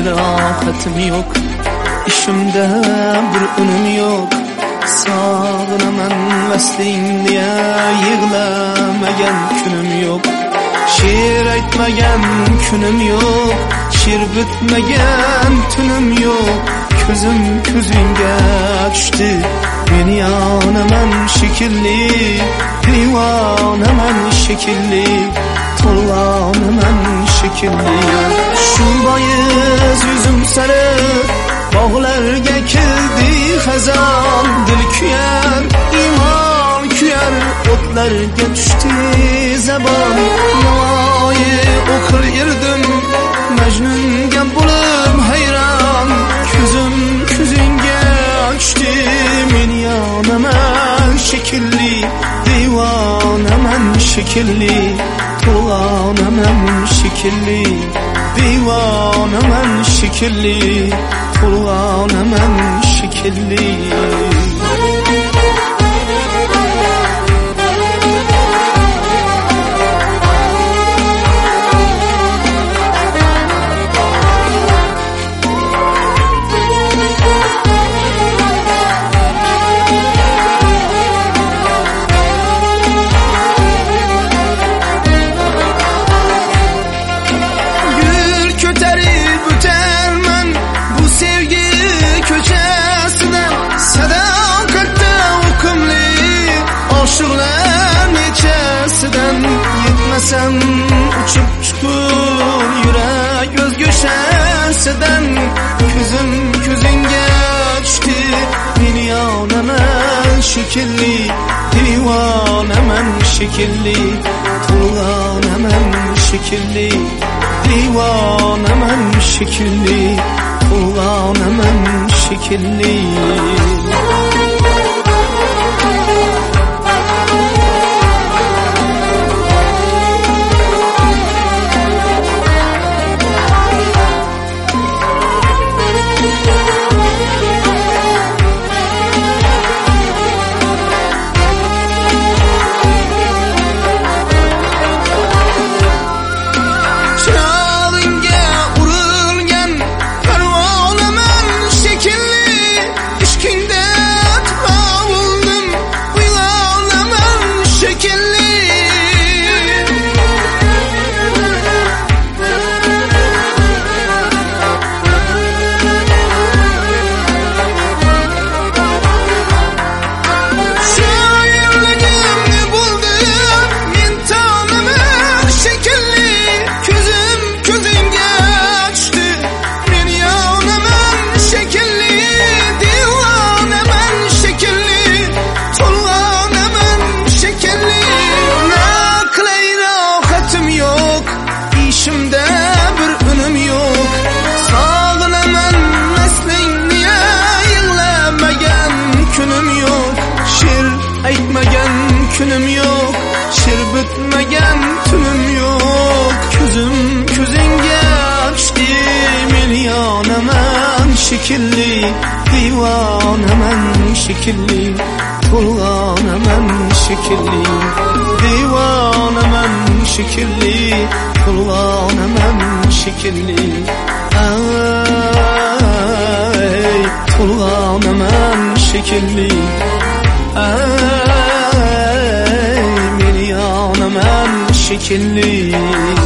rahatim yok, işimde bir önüm yok. Sağınaman vaslin diye yığlamagan günüm yok. Şiir aytmagan günüm yok, şiir bitmagan tünüm yok. Közüm közünge düştü, men yonaman şekilli, divonaman şekilli, to'lg'onaman şekilli. Şu bois yüzüm sarı, bog'larga kirdi xazon. Dil kuyar, iymon kuyar, o'tlarga tushdi zabon. Navoiy o'qir erdim, Majnunga bo'lib hayron. Ko'zim ko'zingga tushdi, men yonaman shekilli, divonaman shekilli, to'lg'onaman shekilli, divonaman shekilli, to'lg'onaman shekilli. Yetmasam uçup çıkır yürek göz göşesinden. Közüm közünge düştü, men yonaman şekilli, divonaman şekilli, to'lg'onaman şekilli, divonaman şekilli, to'lg'onaman şekilli. İşimde bir önüm yok, sağınaman neslin diye yığlamagan günüm yok. Şiir aytmagan günüm yok, şiir bitmagan tünüm yok. Közüm közünge düştü, men yonaman şekilli, divonaman şekilli, to'lg'onaman şekilli, divonaman şekilli, to'lg'onaman shekilli. Ay, to'lg'onaman shekilli. Ay, men yonaman shekilli.